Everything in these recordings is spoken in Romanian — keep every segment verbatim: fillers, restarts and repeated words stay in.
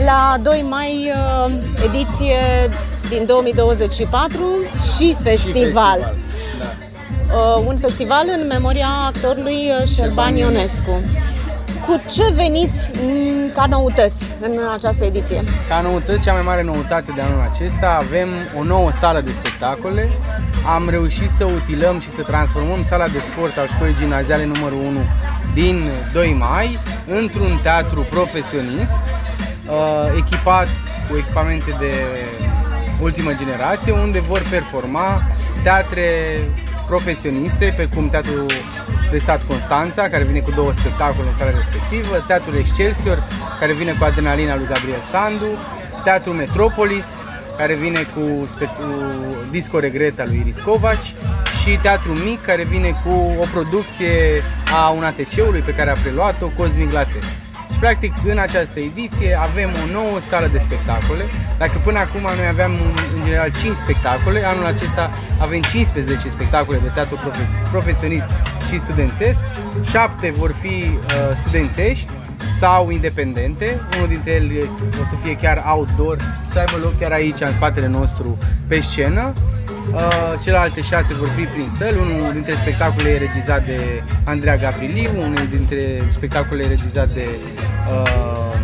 la doi mai, ediție din două mii douăzeci și patru și festival. Și festival. Da. Un festival în memoria actorului Șerban Ionescu. Cu ce veniți ca noutăți în această ediție? Ca noutăți, cea mai mare noutate de anul acesta, avem o nouă sală de spectacole. Am reușit să utilăm și să transformăm sala de sport al școlii gimnaziale numărul unu din doi mai într-un teatru profesionist, echipat cu echipamente de ultimă generație, unde vor performa teatre profesioniste, pe cum Teatrul de Stat Constanța, care vine cu două spectacole în sala respectivă, Teatrul Excelsior, care vine cu Adrenalina lui Gabriel Sandu, Teatrul Metropolis, care vine cu Disco Regreta lui Iris Covaci, și Teatrul Mic, care vine cu o producție a un A T C-ului pe care a preluat-o, Cosmic Latte. Și practic în această ediție avem o nouă sală de spectacole. Dacă până acum noi aveam în general cinci spectacole, anul acesta avem cincisprezece spectacole de teatru profesionist și studențesc. șapte vor fi uh, studențești sau independente, unul dintre ele o să fie chiar outdoor, să aibă loc chiar aici, în spatele nostru, pe scenă. Uh, celelalte șase vor fi prin săli. Unul dintre spectacole e regizat de Andreea Gavriliu, unul dintre spectacole e regizat de uh,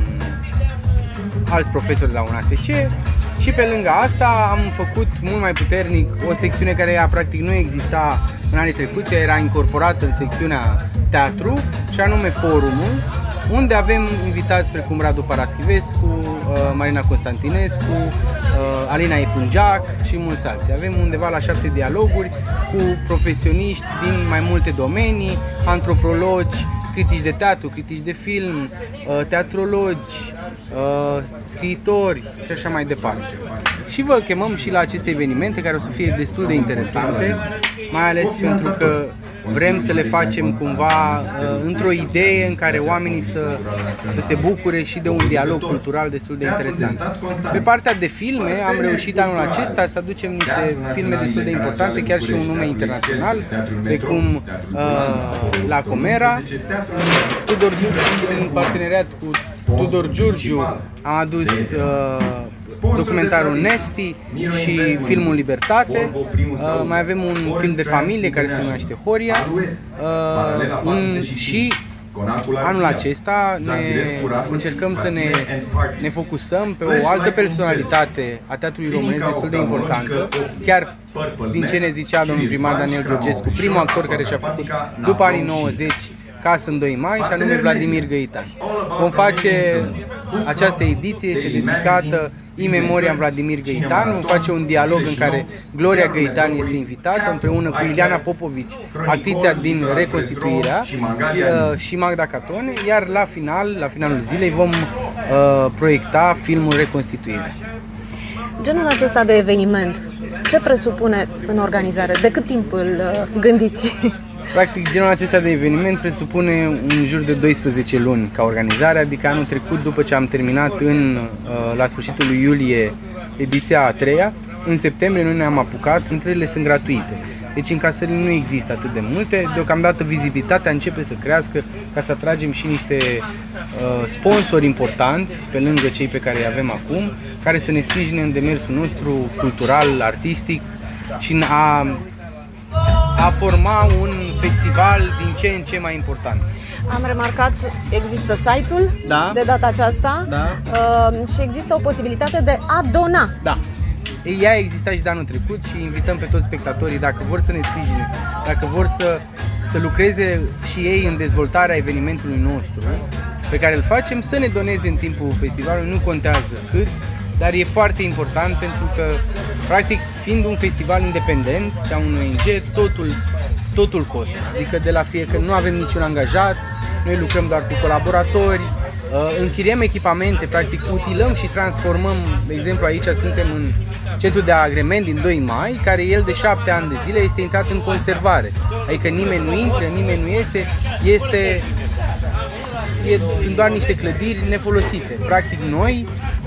alți profesori la un A T C. Și pe lângă asta am făcut mult mai puternic o secțiune care ea practic nu exista în anii trecuți, era incorporată în secțiunea teatru, și anume Forumul, unde avem invitați precum Radu Paraschivescu, Marina Constantinescu, Alina Epunjac și mulți alții. Avem undeva la șapte dialoguri cu profesioniști din mai multe domenii, antropologi, critici de teatru, critici de film, teatrologi, scriitori și așa mai departe. Și vă chemăm și la aceste evenimente, care o să fie destul de interesante, mai ales pentru că vrem să le facem cumva uh, într-o idee în care oamenii să, să se bucure și de un dialog cultural destul de interesant. Pe partea de filme am reușit anul acesta să aducem niște filme destul de importante, chiar și un nume internațional, precum uh, La Comera. Tudor Giurgiu, în parteneriat cu Tudor Giurgiu, am adus uh, documentarul Nesti și filmul Libertate. Uh, mai avem un film de familie care se numește Horia. Uh, un, și anul acesta ne încercăm să ne, ne focusăm pe o altă personalitate a teatrului românesc destul de importantă, chiar din ce ne zicea domnul primar Daniel Georgescu, primul actor care și-a făcut după anii nouăzeci casă în doi mai, și anume Vladimir Găitan. Vom face, această ediție este dedicată in memoria Vladimir Găitan. Vom face un dialog în care Gloria Găitan este invitată împreună cu Ileana Popovici, actrița din Reconstituirea, și Magda Catone, iar la final, la finalul zilei, vom uh, proiecta filmul Reconstituirea. Genul acesta de eveniment, ce presupune în organizare? De cât timp îl uh, gândiți? Practic, genul acesta de eveniment presupune în jur de doisprezece luni ca organizare, adică anul trecut, după ce am terminat în, la sfârșitul lui iulie ediția a treia, în septembrie noi ne-am apucat, intrările sunt gratuite. Deci încasările nu există atât de multe, deocamdată vizibilitatea începe să crească ca să atragem și niște uh, sponsori importanți, pe lângă cei pe care îi avem acum, care să ne sprijine în demersul nostru cultural, artistic și în a a forma un festival din ce în ce mai important. Am remarcat, există site-ul da. de data aceasta da. uh, și există o posibilitate de a dona. Da. Ea exista și de anul trecut și invităm pe toți spectatorii, dacă vor să ne sprijine, dacă vor să, să lucreze și ei în dezvoltarea evenimentului nostru pe care îl facem, să ne doneze în timpul festivalului, nu contează cât, dar e foarte important pentru că, practic, fiind un festival independent, ca un O N G, totul, totul costă. Adică de la fiecare, nu avem niciun angajat, noi lucrăm doar cu colaboratori, închiriem echipamente, practic utilăm și transformăm. De exemplu, aici suntem în centrul de agrement din doi mai, care el de șapte ani de zile este intrat în conservare. Adică nimeni nu intră, nimeni nu iese, este, e, sunt doar niște clădiri nefolosite. Practic noi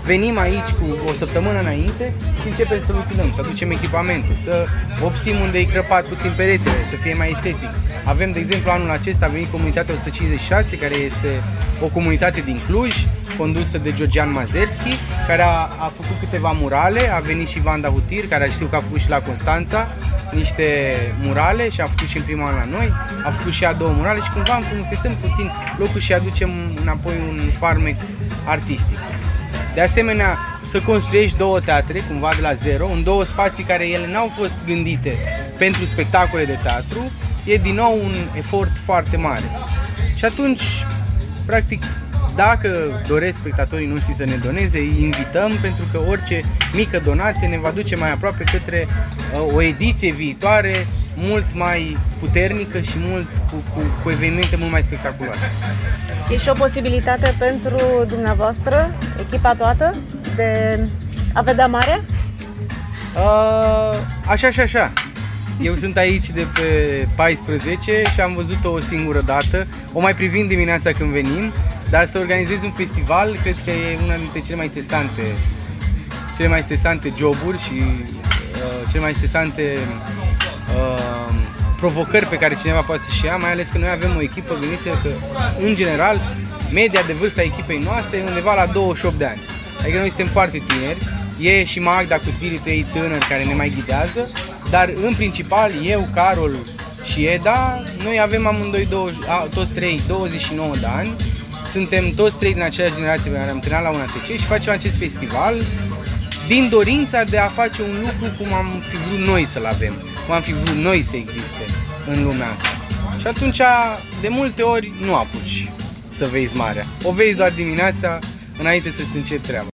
venim aici cu o săptămână înainte și începem să utilăm, să aducem echipamente, să obțim unde e crăpat puțin peretele, să fie mai estetic. Avem, de exemplu, anul acesta a venit comunitatea o sută cincizeci și șase, care este o comunitate din Cluj, condusă de Georgian Mazerski, care a, a făcut câteva murale, a venit și Vanda Hutir, care știu că a făcut și la Constanța niște murale și a făcut și în prima an la noi, a făcut și a două murale și cumva înfrumusețăm puțin locul și aducem înapoi un farmec artistic. De asemenea, să construiești două teatre, cumva de la zero, în două spații care ele n-au fost gândite pentru spectacole de teatru, e din nou un efort foarte mare. Și atunci, practic, dacă doresc spectatorii noștri să ne doneze, îi invităm, pentru că orice mică donație ne va duce mai aproape către uh, o ediție viitoare mult mai puternică și mult, cu, cu, cu evenimente mult mai spectaculoase. E și o posibilitate pentru dumneavoastră, echipa toată, de a vedea marea? Uh, așa și așa. Eu sunt aici de pe paisprezece și am văzut-o o singură dată, o mai privim dimineața când venim, dar să organizezi un festival, cred că e una dintre cele mai stresante, cele mai stresante joburi și uh, cele mai stresante uh, provocări pe care cineva poate să-și ia, mai ales că noi avem o echipă, gândiți-vă că, în general, media de vârstă a echipei noastre e undeva la douăzeci și opt de ani. Adică noi suntem foarte tineri, e și Magda cu spiritul ei tânăr care ne mai ghidează, dar în principal eu, Carol și Eda, noi avem amândoi douăzeci, a, toți trei douăzeci și nouă de ani, suntem toți trei din aceeași generație pe care am terminat la U N A T C și facem acest festival din dorința de a face un lucru cum am fi vrut noi să-l avem, cum am fi vrut noi să existe în lumea asta. Și atunci, de multe ori, nu apuci să vezi marea. O vezi doar dimineața, înainte să-ți începi treaba.